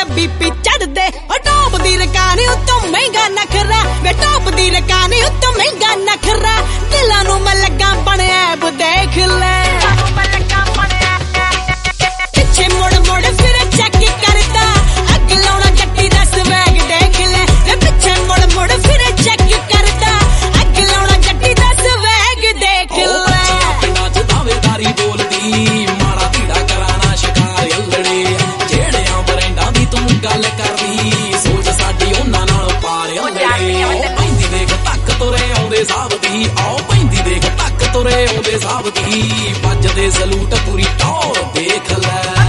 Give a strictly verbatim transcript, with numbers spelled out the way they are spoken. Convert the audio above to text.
मेरा बीपी चढ़ दे टॉप दी रकानी उत्तों महंगा नखरा वे टॉप दी रकानी उत्तों महंगा नखरा दिलां नूं मैं लगा बने ऐब देख ले पिछे मुड़ मुड़ फिर चेक करदा अग लाउणा जट्टी दा स्वैग देख ले वे पिछे मुड़ मुड़ फिर चेक करदा अग लाउणा जट्टी दा स्वैग देख ले पिंडां च दावेदारी बोलदी माड़ा धीड़ा कराना शिकार अल्लड़े जेड़ियां बरेंडां दी तूं गल करदी सोच साडी उन्हां नाल पार अल्लड़े पैंदी देख तक तुरे आउंदे साहबदी आओ पैंदी देख तक तुरे आउंदे साहबदी वजदे सलूट पूरी टौर देख ले।